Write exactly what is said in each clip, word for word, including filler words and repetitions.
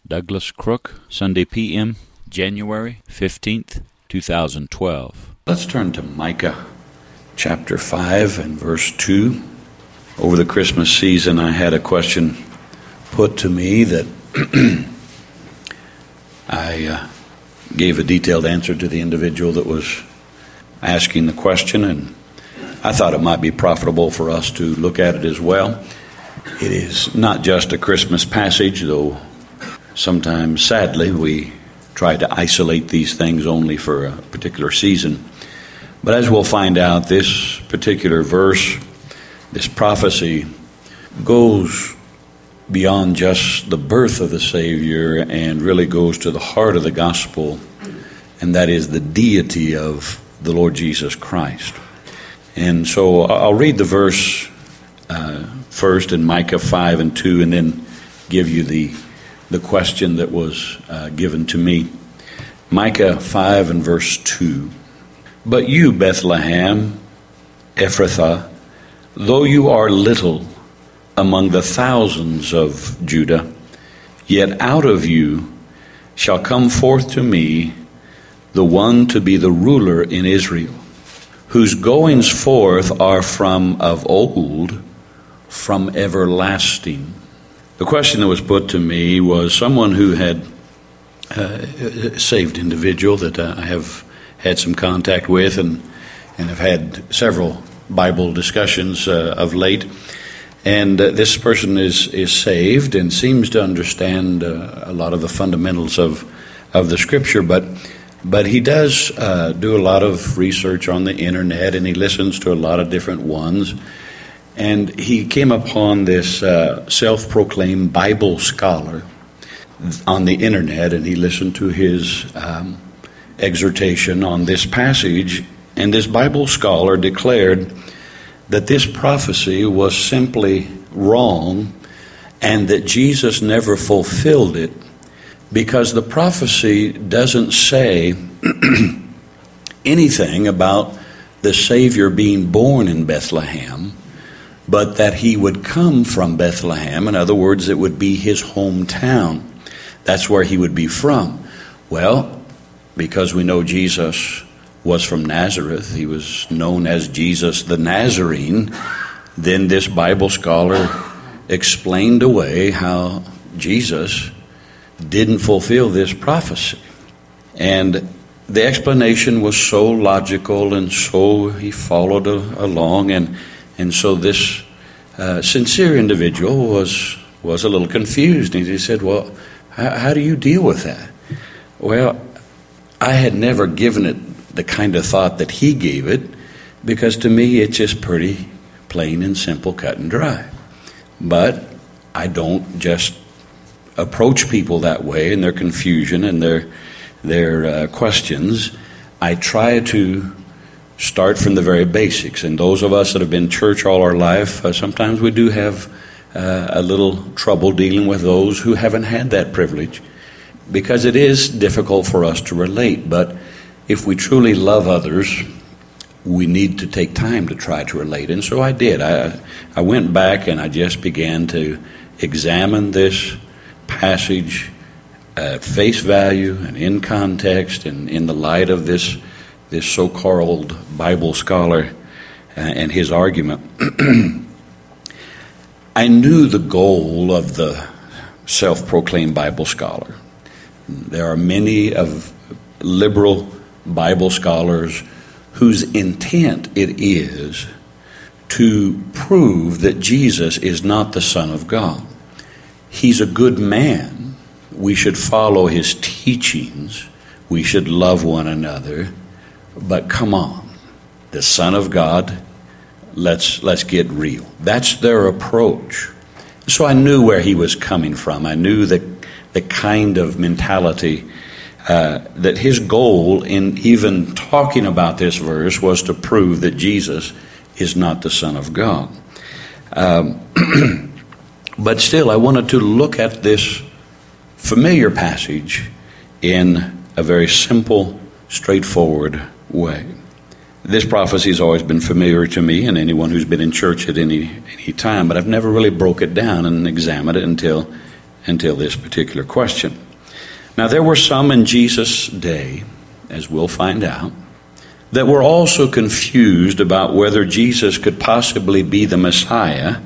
Douglas Crook, Sunday P M, January fifteenth, two thousand twelve. Let's turn to Micah chapter five and verse two. Over the Christmas season, I had a question put to me that I uh, gave a detailed answer to the individual that was asking the question, and I thought it might be profitable for us to look at it as well. It is not just a Christmas passage, though sometimes, sadly, we try to isolate these things only for a particular season. But as we'll find out, this particular verse, this prophecy, goes beyond just the birth of the Savior and really goes to the heart of the gospel, and that is the deity of the Lord Jesus Christ. And so I'll read the verse uh, first in Micah five and two, and then give you the, the question that was uh, given to me. Micah five and verse two. But you, Bethlehem, Ephrathah, though you are little among the thousands of Judah, yet out of you shall come forth to me the one to be the ruler in Israel, whose goings forth are from of old, from everlasting. The question that was put to me was someone who had uh, a saved individual that uh, I have had some contact with and, and have had several Bible discussions uh, of late. And uh, this person is, is saved and seems to understand uh, a lot of the fundamentals of, of the Scripture, but but he does uh, do a lot of research on the internet, and he listens to a lot of different ones. And he came upon this uh, self-proclaimed Bible scholar on the internet, and he listened to his um, exhortation on this passage, and this Bible scholar declared that this prophecy was simply wrong and that Jesus never fulfilled it, because the prophecy doesn't say anything about the Savior being born in Bethlehem, but that he would come from Bethlehem. In other words, it would be his hometown. That's where he would be from. Well, because we know Jesus was from Nazareth, he was known as Jesus the Nazarene, then this Bible scholar explained away how Jesus didn't fulfill this prophecy. And the explanation was so logical, and so he followed a, along, and and so this uh, sincere individual was was a little confused. And he said, well, how, how do you deal with that? Well, I had never given it the kind of thought that he gave it, because to me it's just pretty plain and simple, cut and dry. But I don't just approach people that way in their confusion and their their uh, questions. I try to start from the very basics. And those of us that have been in church all our life, uh, sometimes we do have uh, a little trouble dealing with those who haven't had that privilege, because it is difficult for us to relate. But if we truly love others, we need to take time to try to relate. And so I did. I, I went back and I just began to examine this passage at face value and in context and in the light of this this so-called Bible scholar and his argument. I knew the goal of the self-proclaimed Bible scholar. There are many of liberal Bible scholars whose intent it is to prove that Jesus is not the Son of God. He's a good man. We should follow his teachings. We should love one another. But come on, the Son of God, let's let's get real. That's their approach. So I knew where he was coming from. I knew the the kind of mentality uh, that his goal in even talking about this verse was to prove that Jesus is not the Son of God. Um, but still, I wanted to look at this familiar passage in a very simple, straightforward way. This prophecy has always been familiar to me and anyone who's been in church at any any time, but I've never really broke it down and examined it until until this particular question. Now, there were some in Jesus' day, as we'll find out, that were also confused about whether Jesus could possibly be the Messiah,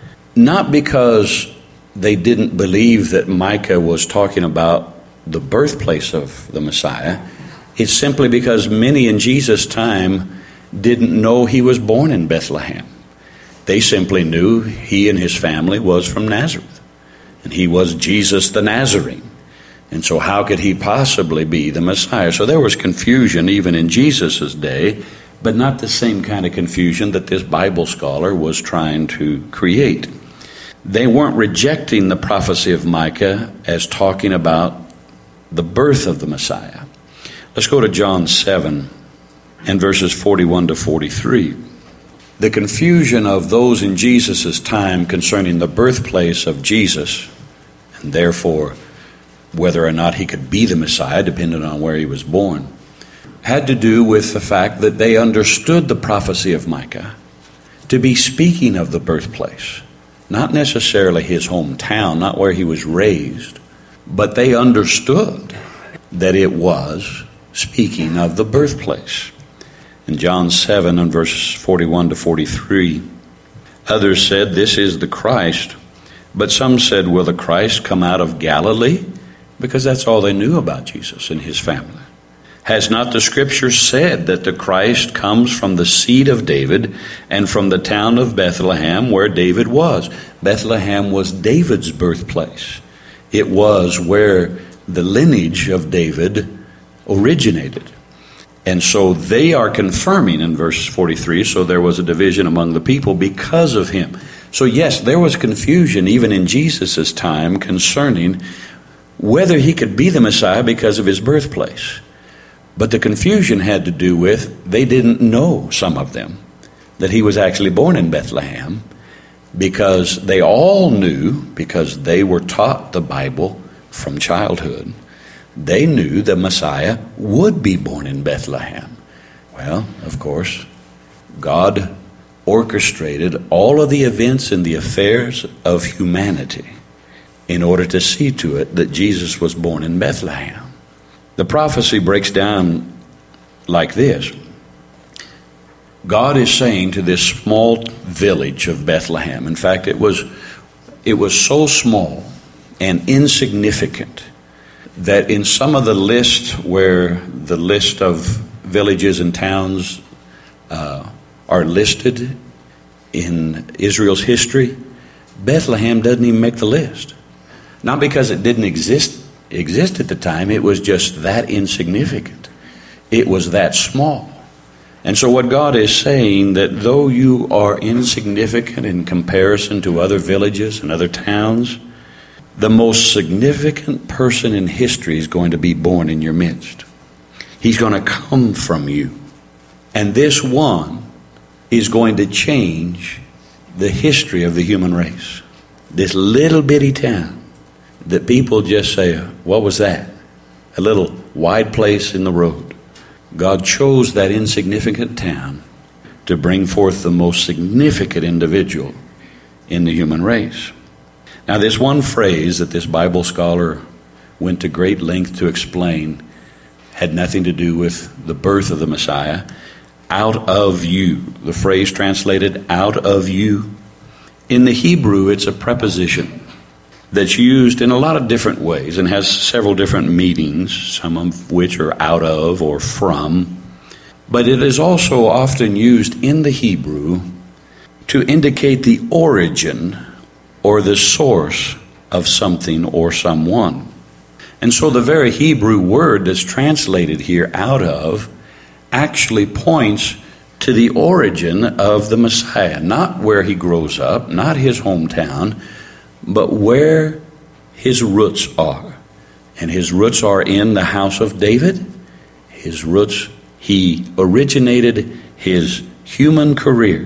not because they didn't believe that Micah was talking about the birthplace of the Messiah. It's simply because many in Jesus' time didn't know he was born in Bethlehem. They simply knew he and his family was from Nazareth, and he was Jesus the Nazarene. And so how could he possibly be the Messiah? So there was confusion even in Jesus' day, but not the same kind of confusion that this Bible scholar was trying to create. They weren't rejecting the prophecy of Micah as talking about the birth of the Messiah. Let's go to John seven and verses forty-one to forty-three. The confusion of those in Jesus' time concerning the birthplace of Jesus, and therefore whether or not he could be the Messiah, depending on where he was born, had to do with the fact that they understood the prophecy of Micah to be speaking of the birthplace, not necessarily his hometown, not where he was raised, but they understood that it was speaking of the birthplace. In John seven and verses forty-one to forty-three, others said, "This is the Christ." But some said, "Will the Christ come out of Galilee?" Because that's all they knew about Jesus and his family. "Has not the Scripture said that the Christ comes from the seed of David and from the town of Bethlehem where David was?" Bethlehem was David's birthplace. It was where the lineage of David originated. And so they are confirming in verse forty-three, so there was a division among the people because of him. So yes, there was confusion even in Jesus' time concerning whether he could be the Messiah because of his birthplace. But the confusion had to do with they didn't know, some of them, that he was actually born in Bethlehem, because they all knew, because they were taught the Bible from childhood, they knew the Messiah would be born in Bethlehem. Well, of course, God orchestrated all of the events and the affairs of humanity in order to see to it that Jesus was born in Bethlehem. The prophecy breaks down like this. God is saying to this small village of Bethlehem, in fact, it was, it was so small and insignificant that in some of the list where the list of villages and towns uh, are listed in Israel's history, Bethlehem doesn't even make the list. Not because it didn't exist exist at the time, it was just that insignificant. It was that small. And so what God is saying, that though you are insignificant in comparison to other villages and other towns, the most significant person in history is going to be born in your midst. He's going to come from you. And this one is going to change the history of the human race. This little bitty town that people just say, what was that? A little wide place in the road. God chose that insignificant town to bring forth the most significant individual in the human race. Now, this one phrase that this Bible scholar went to great length to explain had nothing to do with the birth of the Messiah. Out of you. The phrase translated, out of you. In the Hebrew, it's a preposition that's used in a lot of different ways and has several different meanings, some of which are out of or from. But it is also often used in the Hebrew to indicate the origin or the source of something or someone. And so the very Hebrew word that's translated here, out of, actually points to the origin of the Messiah. Not where he grows up, not his hometown, but where his roots are. And his roots are in the house of David. His roots, he originated his human career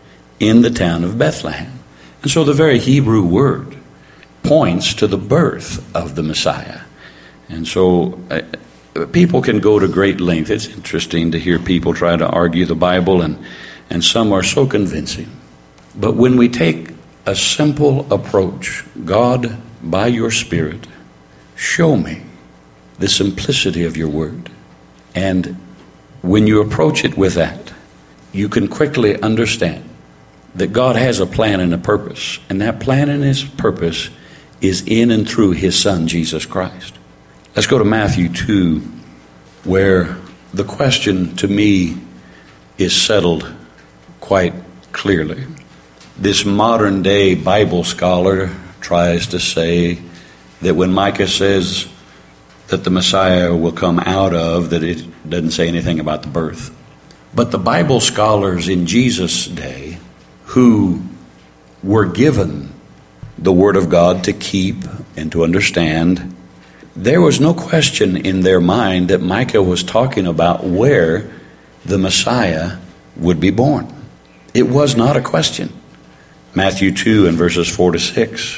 in the town of Bethlehem. And so the very Hebrew word points to the birth of the Messiah. And so uh, people can go to great length. It's interesting to hear people try to argue the Bible, and, and some are so convincing. But when we take a simple approach, God by your Spirit, show me the simplicity of your word. And when you approach it with that, you can quickly understand that God has a plan and a purpose. And that plan and his purpose is in and through his Son, Jesus Christ. Let's go to Matthew two, where the question to me is settled quite clearly. This modern day Bible scholar tries to say that when Micah says that the Messiah will come out of, that it doesn't say anything about the birth. But the Bible scholars in Jesus' day who were given the Word of God to keep and to understand, there was no question in their mind that Micah was talking about where the Messiah would be born. It was not a question. Matthew two and verses four to six.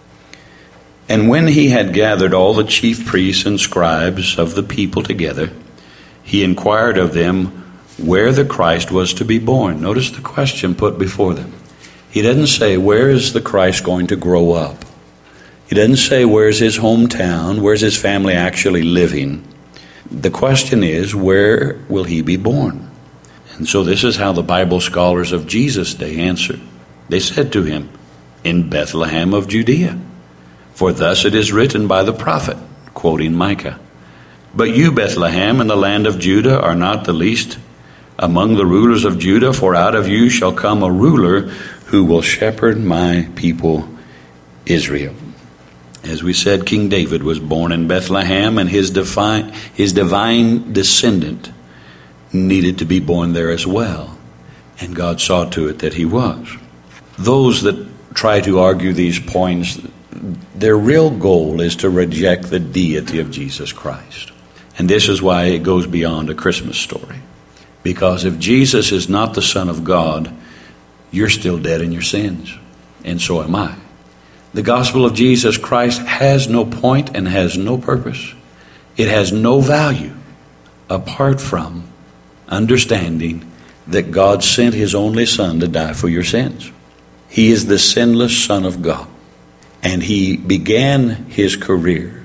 And when he had gathered all the chief priests and scribes of the people together, he inquired of them where the Christ was to be born. Notice the question put before them. He doesn't say, where is the Christ going to grow up? He doesn't say, where's his hometown? Where's his family actually living? The question is, where will he be born? And so this is how the Bible scholars of Jesus' day answered. They said to him, in Bethlehem of Judea. For thus it is written by the prophet, quoting Micah. But you, Bethlehem, in the land of Judah, are not the least among the rulers of Judah, for out of you shall come a ruler who will shepherd my people Israel. As we said, King David was born in Bethlehem, and his divine, his divine descendant needed to be born there as well. And God saw to it that he was. Those that try to argue these points, their real goal is to reject the deity of Jesus Christ. And this is why it goes beyond a Christmas story. Because if Jesus is not the Son of God, you're still dead in your sins. And so am I. The gospel of Jesus Christ has no point and has no purpose. It has no value apart from understanding that God sent his only Son to die for your sins. He is the sinless Son of God. And he began his career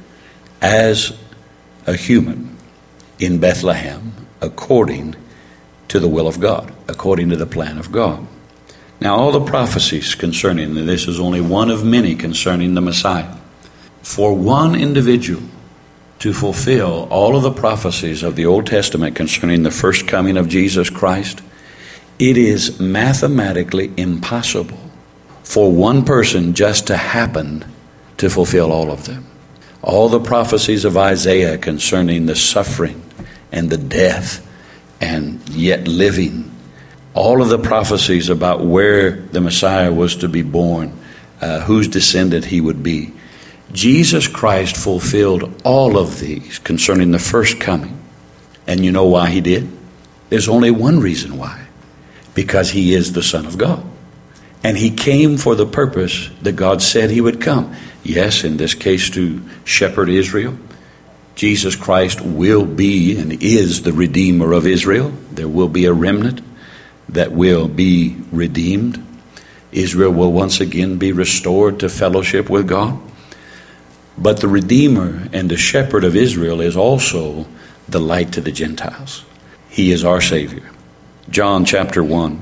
as a human in Bethlehem according to the will of God, according to the plan of God. Now, all the prophecies concerning, and this is only one of many concerning the Messiah, for one individual to fulfill all of the prophecies of the Old Testament concerning the first coming of Jesus Christ, it is mathematically impossible for one person just to happen to fulfill all of them. All the prophecies of Isaiah concerning the suffering and the death and yet living, all of the prophecies about where the Messiah was to be born, uh, whose descendant he would be. Jesus Christ fulfilled all of these concerning the first coming. And you know why he did? There's only one reason why. Because he is the Son of God. And he came for the purpose that God said he would come. Yes, in this case to shepherd Israel. Jesus Christ will be and is the Redeemer of Israel. There will be a remnant that will be redeemed. Israel will once again be restored to fellowship with God. But the Redeemer and the Shepherd of Israel is also the light to the Gentiles. He is our Savior. John chapter one.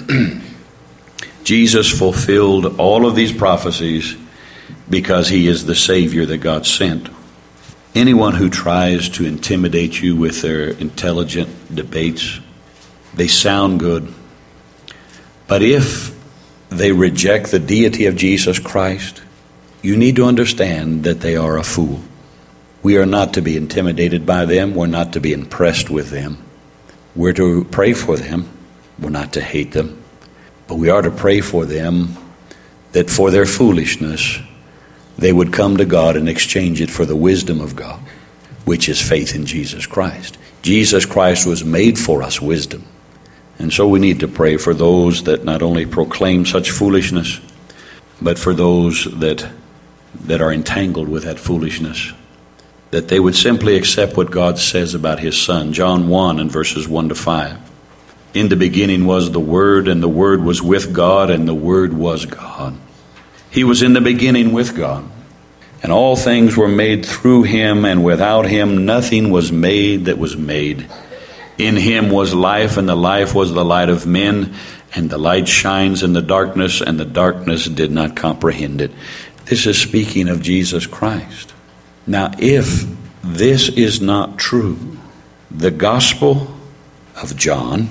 Jesus fulfilled all of these prophecies because he is the Savior that God sent. Anyone who tries to intimidate you with their intelligent debates, they sound good. But if they reject the deity of Jesus Christ, you need to understand that they are a fool. We are not to be intimidated by them. We're not to be impressed with them. We're to pray for them. We're not to hate them. But we are to pray for them that for their foolishness, they would come to God and exchange it for the wisdom of God, which is faith in Jesus Christ. Jesus Christ was made for us wisdom. And so we need to pray for those that not only proclaim such foolishness, but for those that that are entangled with that foolishness, that they would simply accept what God says about his Son. John one and verses one to five. In the beginning was the Word, and the Word was with God, and the Word was God. He was in the beginning with God. And all things were made through him, and without him nothing was made that was made. In him was life, and the life was the light of men. And the light shines in the darkness, and the darkness did not comprehend it. This is speaking of Jesus Christ. Now, if this is not true, the Gospel of John,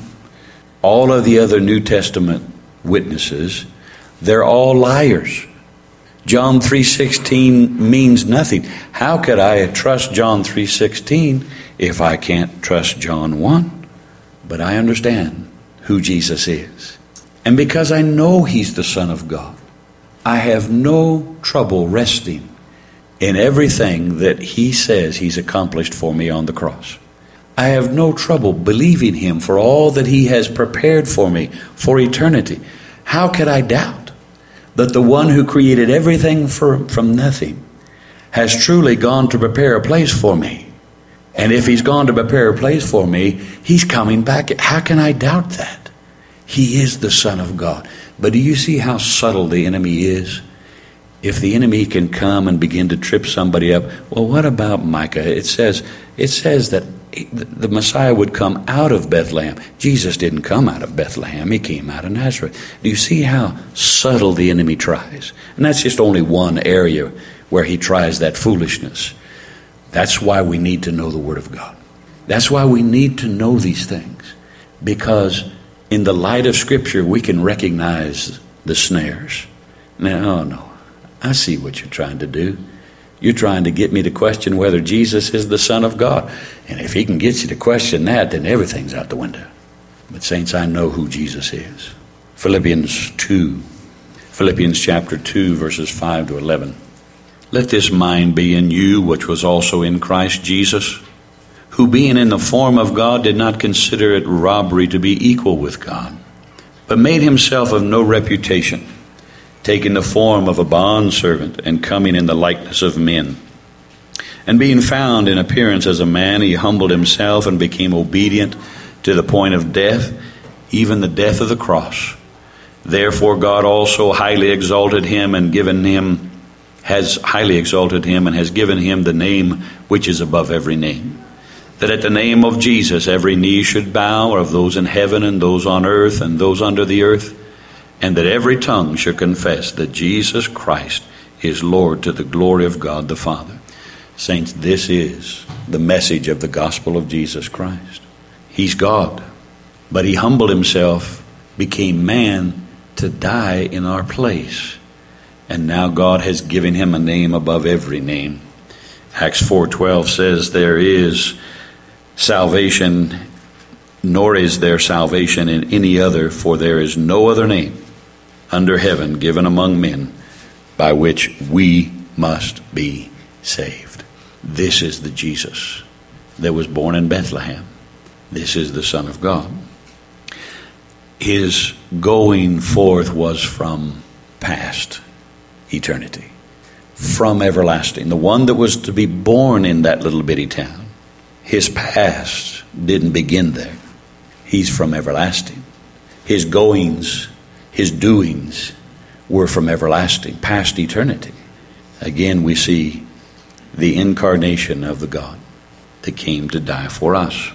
all of the other New Testament witnesses, they're all liars. John three sixteen means nothing. How could I trust John three sixteen if I can't trust John one? But I understand who Jesus is. And because I know he's the Son of God, I have no trouble resting in everything that he says he's accomplished for me on the cross. I have no trouble believing him for all that he has prepared for me for eternity. How could I doubt that the one who created everything for, from nothing has truly gone to prepare a place for me? And if he's gone to prepare a place for me, he's coming back. How can I doubt that? He is the Son of God. But do you see how subtle the enemy is? If the enemy can come and begin to trip somebody up, well, what about Micah? It says, it says that the Messiah would come out of Bethlehem. Jesus didn't come out of Bethlehem. He came out of Nazareth. Do you see how subtle the enemy tries? And that's just only one area where he tries that foolishness. That's why we need to know the Word of God. That's why we need to know these things. Because in the light of Scripture, we can recognize the snares. Now, oh no, I see what you're trying to do. You're trying to get me to question whether Jesus is the Son of God. And if he can get you to question that, then everything's out the window. But saints, I know who Jesus is. Philippians two. Philippians chapter two, verses five to eleven. Let this mind be in you, which was also in Christ Jesus, who being in the form of God did not consider it robbery to be equal with God, but made himself of no reputation, taking the form of a bondservant and coming in the likeness of men. And being found in appearance as a man, he humbled himself and became obedient to the point of death, even the death of the cross. Therefore God also highly exalted him and given him, has highly exalted him and has given him the name which is above every name, that at the name of Jesus every knee should bow, of those in heaven and those on earth and those under the earth, and that every tongue should confess that Jesus Christ is Lord, to the glory of God the Father. Saints, this is the message of the gospel of Jesus Christ. He's God, but he humbled himself, became man to die in our place. And now God has given him a name above every name. Acts four twelve says, there is salvation, nor is there salvation in any other, for there is no other name under heaven given among men by which we must be saved. This is the Jesus that was born in Bethlehem. This is the Son of God. His going forth was from past eternity, from everlasting. The one that was to be born in that little bitty town, his past didn't begin there. He's from everlasting. His goings, his doings were from everlasting, past eternity. Again, we see the incarnation of the God that came to die for us.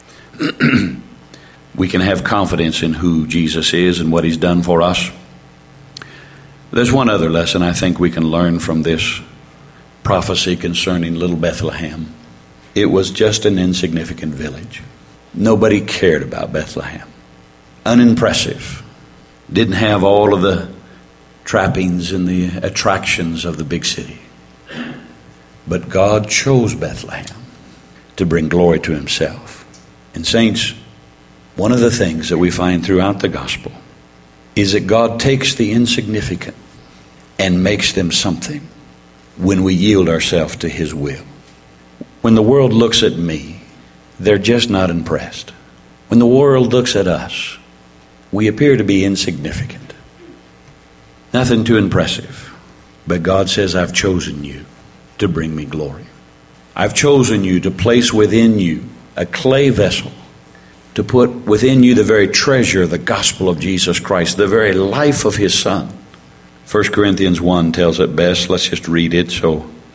We can have confidence in who Jesus is and what he's done for us. There's one other lesson I think we can learn from this prophecy concerning little Bethlehem. It was just an insignificant village. Nobody cared about Bethlehem. Unimpressive. Didn't have all of the trappings and the attractions of the big city. But God chose Bethlehem to bring glory to himself. And saints, one of the things that we find throughout the gospel is that God takes the insignificant and makes them something when we yield ourselves to his will. When the world looks at me, they're just not impressed. When the world looks at us, we appear to be insignificant. Nothing too impressive. But God says, I've chosen you to bring me glory. I've chosen you to place within you a clay vessel, to put within you the very treasure, the gospel of Jesus Christ, the very life of his Son. First Corinthians one tells it best. Let's just read it so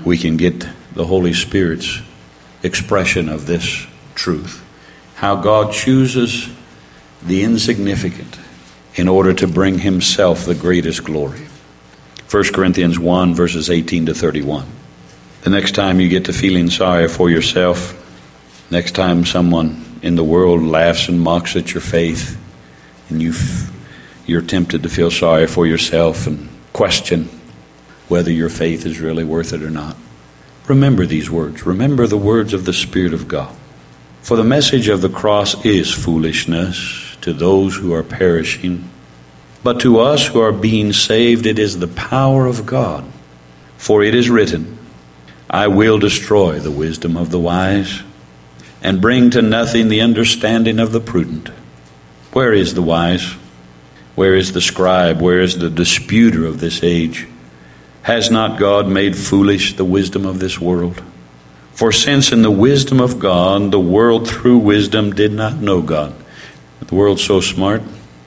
we can get the Holy Spirit's expression of this truth. How God chooses the insignificant in order to bring himself the greatest glory. First Corinthians one, verses eighteen to thirty-one. The next time you get to feeling sorry for yourself, next time someone in the world laughs and mocks at your faith, and you you're tempted to feel sorry for yourself and question whether your faith is really worth it or not, remember these words. Remember the words of the Spirit of God. For the message of the cross is foolishness to those who are perishing, but to us who are being saved it is the power of God. For it is written, I will destroy the wisdom of the wise and bring to nothing the understanding of the prudent. Where is the wise? Where is the scribe? Where is the disputer of this age? Has not God made foolish the wisdom of this world? For since in the wisdom of God, the world through wisdom did not know God. The world's so smart,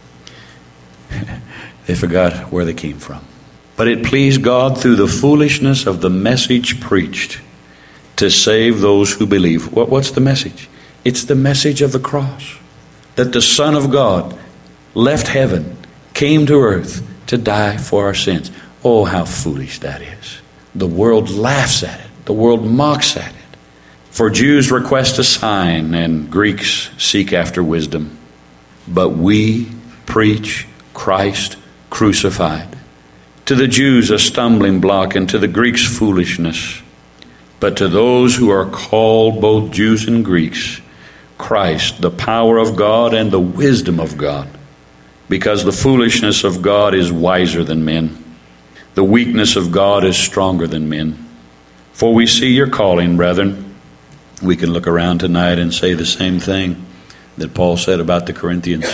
they forgot where they came from. But it pleased God through the foolishness of the message preached to save those who believe. What, what's the message? It's the message of the cross. That the Son of God left heaven, came to earth to die for our sins. Oh, how foolish that is. The world laughs at it. The world mocks at it. For Jews request a sign and Greeks seek after wisdom. But we preach Christ crucified. To the Jews a stumbling block and to the Greeks foolishness. But to those who are called, both Jews and Greeks, Christ, the power of God and the wisdom of God. Because the foolishness of God is wiser than men. The weakness of God is stronger than men. For we see your calling, brethren. We can look around tonight and say the same thing that Paul said about the Corinthians.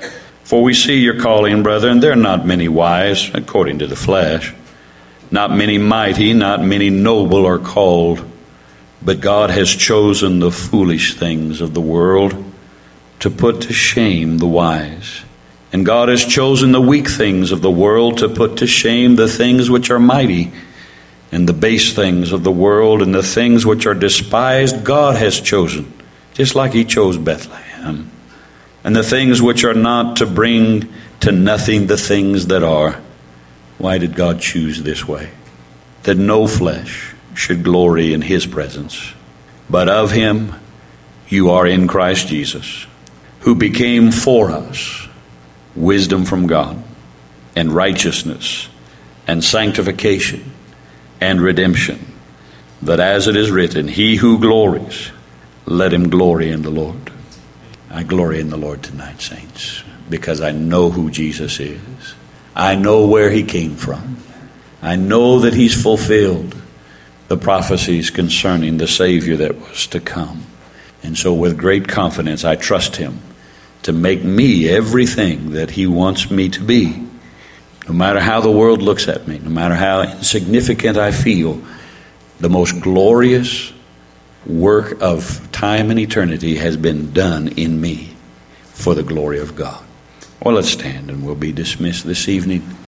For we see your calling, brethren. There are not many wise, according to the flesh. Not many mighty, not many noble are called. But God has chosen the foolish things of the world to put to shame the wise. And God has chosen the weak things of the world to put to shame the things which are mighty. And the base things of the world and the things which are despised God has chosen. Just like he chose Bethlehem. And the things which are not, to bring to nothing the things that are. Why did God choose this way? That no flesh should glory in his presence. But of him you are in Christ Jesus, who became for us wisdom from God, and righteousness, and sanctification, and redemption, that as it is written, he who glories, let him glory in the Lord. I glory in the Lord tonight, saints, because I know who Jesus is. I know where he came from. I know that he's fulfilled the prophecies concerning the Savior that was to come. And so with great confidence, I trust him to make me everything that he wants me to be. No matter how the world looks at me, no matter how insignificant I feel, the most glorious work of time and eternity has been done in me for the glory of God. Well, let's stand and we'll be dismissed this evening.